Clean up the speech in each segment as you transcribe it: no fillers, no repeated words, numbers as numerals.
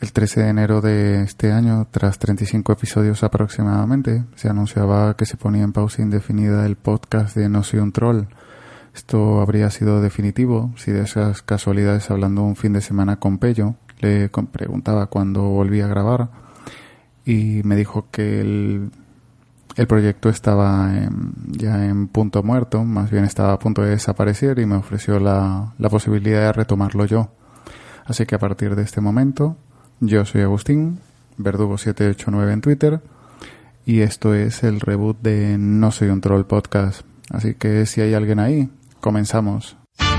El 13 de enero de este año, tras 35 episodios aproximadamente, se anunciaba que se ponía en pausa indefinida el podcast de No Soy un Troll. Esto habría sido definitivo si de esas casualidades, hablando un fin de semana con Pello, le preguntaba cuándo volvía a grabar y me dijo que el proyecto estaba ya en punto muerto, más bien estaba a punto de desaparecer, y me ofreció la posibilidad de retomarlo yo. Así que a partir de este momento, yo soy Agustín, Verdugo789 en Twitter, y esto es el reboot de No Soy un Troll Podcast. Así que si hay alguien ahí, comenzamos.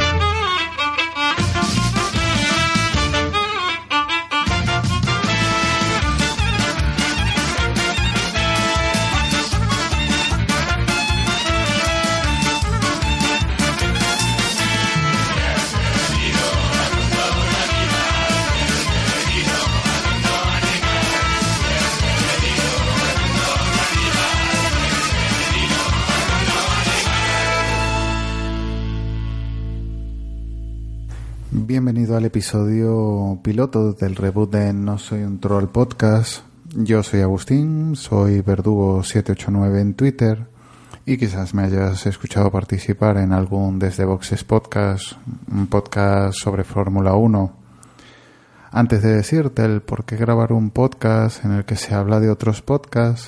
Bienvenido al episodio piloto del reboot de No Soy un Troll Podcast. Yo soy Agustín, soy Verdugo789 en Twitter y quizás me hayas escuchado participar en algún Desde Boxes Podcast, un podcast sobre Fórmula 1. Antes de decirte el por qué grabar un podcast en el que se habla de otros podcasts,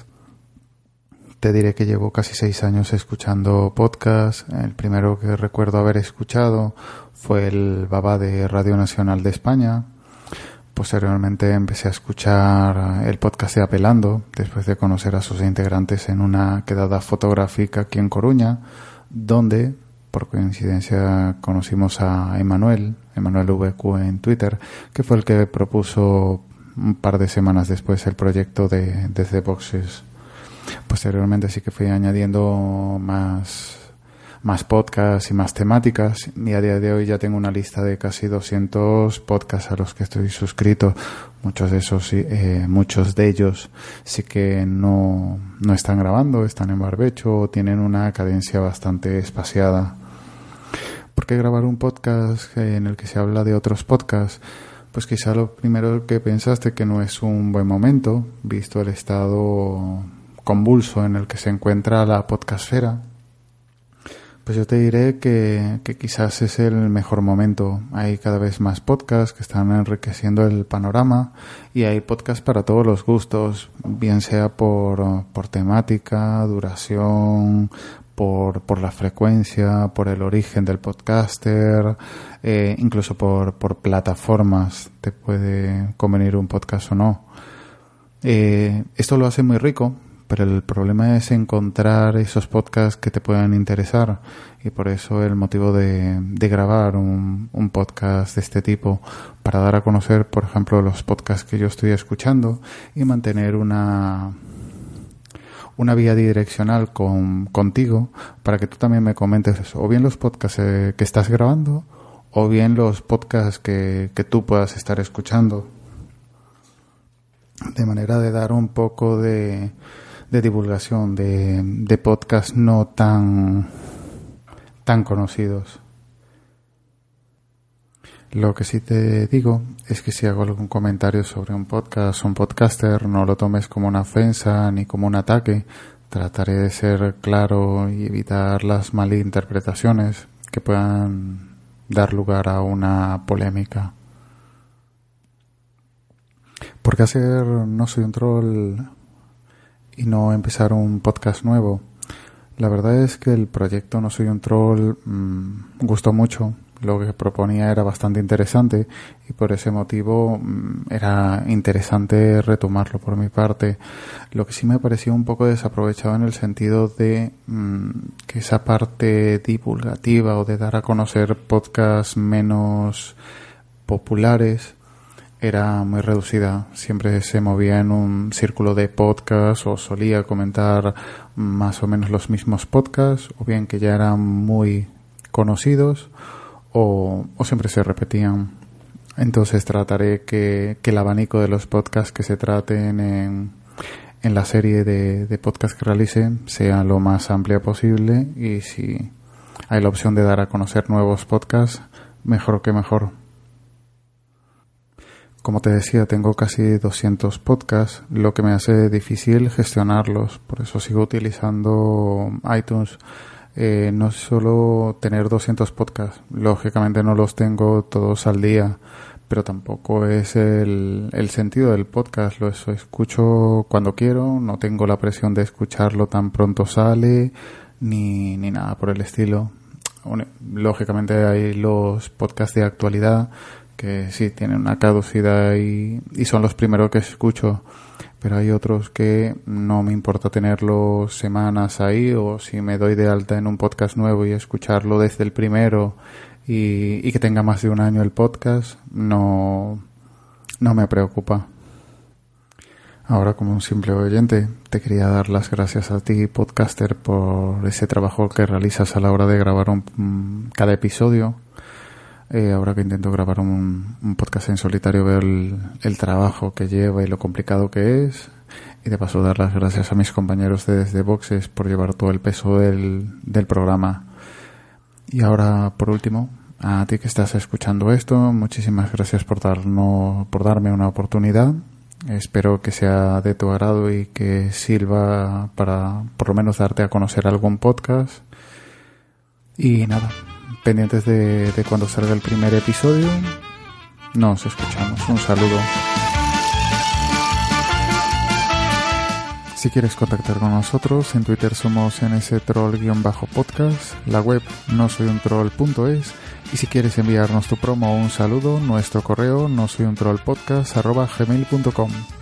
te diré que llevo casi 6 años escuchando podcasts. El primero que recuerdo haber escuchado fue el Babá de Radio Nacional de España. Posteriormente empecé a escuchar el podcast de Apelando, después de conocer a sus integrantes en una quedada fotográfica aquí en Coruña, donde, por coincidencia, conocimos a Emanuel VQ en Twitter, que fue el que propuso un par de semanas después el proyecto de Desde Boxes. Posteriormente sí que fui añadiendo más podcasts y más temáticas, y a día de hoy ya tengo una lista de casi 200 podcasts a los que estoy suscrito. Muchos de ellos sí que no están grabando, están en barbecho o tienen una cadencia bastante espaciada. ¿Por qué grabar un podcast en el que se habla de otros podcasts? Pues quizá lo primero que pensaste que no es un buen momento, visto el estado convulso en el que se encuentra la podcastfera. Pues yo te diré que quizás es el mejor momento. Hay cada vez más podcasts que están enriqueciendo el panorama, y hay podcasts para todos los gustos, bien sea por temática, duración, por la frecuencia, por el origen del podcaster, incluso por plataformas. Te puede convenir un podcast o no. Esto lo hace muy rico, pero el problema es encontrar esos podcasts que te puedan interesar, y por eso el motivo de grabar un podcast de este tipo, para dar a conocer, por ejemplo, los podcasts que yo estoy escuchando y mantener una vía direccional contigo, para que tú también me comentes o bien los podcasts que estás grabando o bien los podcasts que tú puedas estar escuchando, de manera de dar un poco de divulgación de podcasts no tan conocidos. Lo que sí te digo es que si hago algún comentario sobre un podcast o un podcaster, no lo tomes como una ofensa ni como un ataque. Trataré de ser claro y evitar las malinterpretaciones que puedan dar lugar a una polémica. ¿Por qué hacer No Soy un Troll y no empezar un podcast nuevo? La verdad es que el proyecto No Soy un Troll gustó mucho. Lo que proponía era bastante interesante, y por ese motivo era interesante retomarlo por mi parte. Lo que sí me pareció un poco desaprovechado, en el sentido de que esa parte divulgativa o de dar a conocer podcasts menos populares era muy reducida. Siempre se movía en un círculo de podcasts, o solía comentar más o menos los mismos podcasts, o bien que ya eran muy conocidos, o siempre se repetían. Entonces trataré que el abanico de los podcasts que se traten en la serie de podcasts que realice sea lo más amplia posible, y si hay la opción de dar a conocer nuevos podcasts, mejor que mejor. como te decía, tengo casi 200 podcasts, lo que me hace difícil gestionarlos. Por eso sigo utilizando iTunes. No es solo tener 200 podcasts, lógicamente no los tengo todos al día, pero tampoco es el sentido del podcast. Lo escucho cuando quiero, no tengo la presión de escucharlo tan pronto sale, ni nada por el estilo. Lógicamente hay los podcasts de actualidad que sí tienen una caducidad y son los primeros que escucho, pero hay otros que no me importa tenerlos semanas ahí, o si me doy de alta en un podcast nuevo y escucharlo desde el primero y que tenga más de un año el podcast, no me preocupa. Ahora, como un simple oyente, te quería dar las gracias a ti, podcaster, por ese trabajo que realizas a la hora de grabar cada episodio. Ahora que intento grabar un podcast en solitario, veo el trabajo que lleva y lo complicado que es. Y de paso dar las gracias a mis compañeros de Desde Boxes por llevar todo el peso del programa. Y ahora, por último, a ti que estás escuchando esto, muchísimas gracias por darme una oportunidad. Espero que sea de tu agrado y que sirva para por lo menos darte a conocer algún podcast. Y nada, pendientes de cuando salga el primer episodio. Nos escuchamos. Un saludo. Si quieres contactar con nosotros, en Twitter somos nstroll_podcast, la web nosoyuntroll.es, y si quieres enviarnos tu promo o un saludo, nuestro correo nosoyuntrollpodcast@gmail.com.